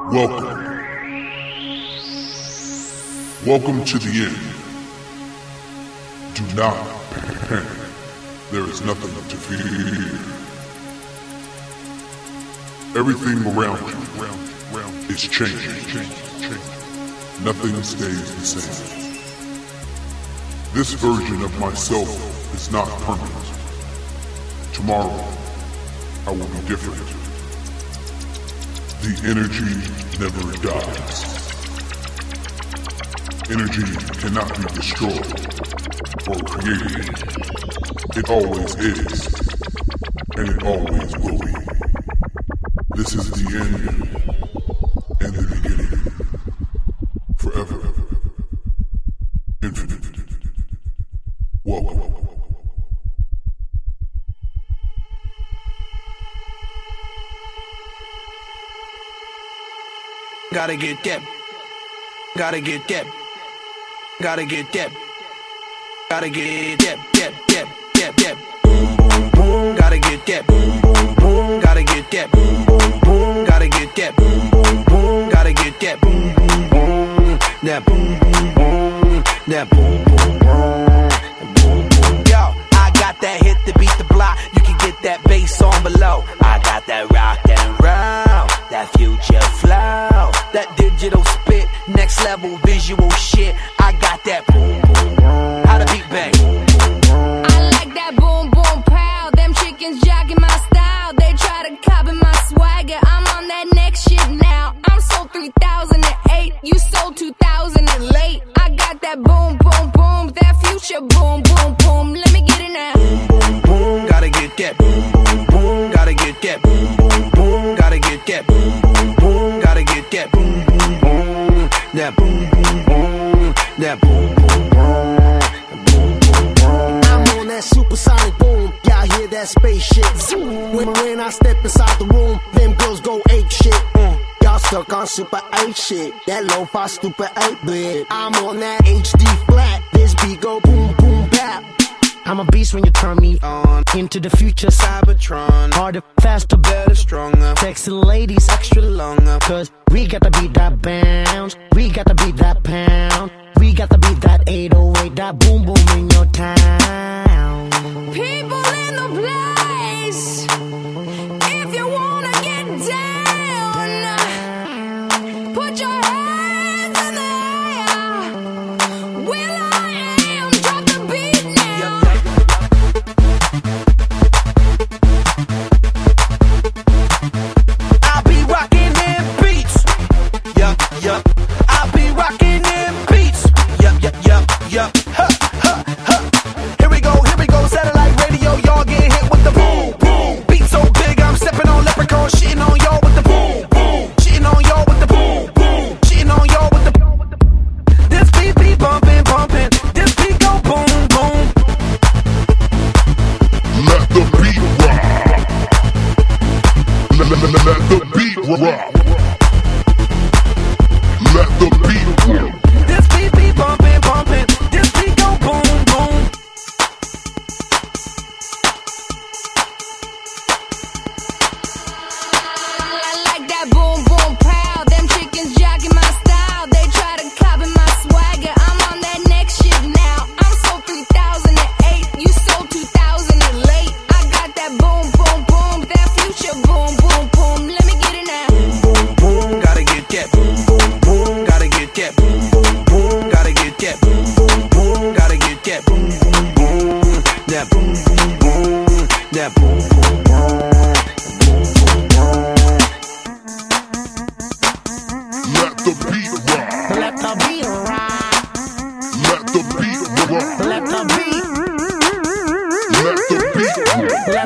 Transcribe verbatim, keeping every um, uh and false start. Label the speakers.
Speaker 1: Welcome. Welcome to the end. Do not panic. There is nothing to fear. Everything around you is changing. Nothing stays the same. This version of myself is not permanent. Tomorrow, I will be different. The energy never dies. Energy cannot be destroyed or created. It always is, and it always will be. This is the end and the beginning. Forever. Infinite. Welcome.
Speaker 2: Gotta get that. Gotta get that. Gotta get that. Gotta get that. That. That. That. That. Boom, boom, boom. Gotta get that. Boom, boom, boom. Gotta get that. Boom, boom, boom. Gotta get that. Boom, boom, boom. Gotta get that. Boom, boom, boom. That boom, boom, boom. That boom, boom, boom. Boom, boom. Yo, I got that hit to beat the block. You can get that bass on below. I got that rock and roll, that future flow, that digital spit, next level visual shit. I got that boom boom boom. How the beat bang?
Speaker 3: I like that boom boom pow. Them chickens jogging my style. They try to copy my swagger. I'm on that next shit now. I'm sold three thousand eight. You sold two thousand late. I got that boom boom boom. That future boom boom boom. Let me get it now.
Speaker 2: Boom boom boom. Gotta get that boom boom boom. Gotta get that boom boom boom. Gotta get that boom boom boom. Gotta get that boom boom boom. That boom boom boom. That boom boom boom. Boom boom boom.
Speaker 4: I'm on that supersonic boom. Y'all hear that spaceship zoom. When, when I step inside the room, them girls go ape shit. Mm. Y'all stuck on super eight shit. That lo-fi stupid eight bit. I'm on that H D flat. This beat go boom boom bap. I'm a beast when you turn me on. Into the future, Cybertron. Harder, faster, better, stronger. Sexy ladies, extra longer. Cause we got to beat that bounce. We got to beat that pound. We got to beat that eight oh eight. That boom boom in your town.
Speaker 3: People in the place. If you wanna get down, put your hands in the air. Will I am, drop the beat now.
Speaker 2: I'll be rocking them beats. Yup, yup. I'll be rocking them beats. Yup, yup, yup, yup. Ha, ha, ha. Here we go, here we go. Satellite radio, y'all get hit with the boom, boom. Beat so big, I'm stepping on leprechaun, shitting on y'all with the boom, boom. Shitting on y'all with the boom, boom. Shitting on y'all with the boom. This beat be bumping, bumping. This beat go boom, boom.
Speaker 1: Let the beat rock. Let, let, let, let the beat rock. Let the beat rock.
Speaker 2: This beat be bumping, bumping. This beat go boom, boom.
Speaker 3: I like that boom boom pow. Them chickens jogging my style. They try to copy my swagger. I'm on that next shit now. I'm sold three thousand eight. You sold two thousand late. I got that boom boom boom. That future boom boom boom. Let me get it now.
Speaker 2: Boom, boom, gotta get that. Boom, boom, boom, gotta get that. Boom, boom, boom, gotta get that. Boom, boom, boom, gotta get that. Boom, boom, boom, that boom, boom, boom, that boom, boom, boom.
Speaker 1: Let the beat rock.
Speaker 4: Let the beat rock.
Speaker 1: Let the beat rock.
Speaker 4: Let the beat.
Speaker 1: Let the beat rock.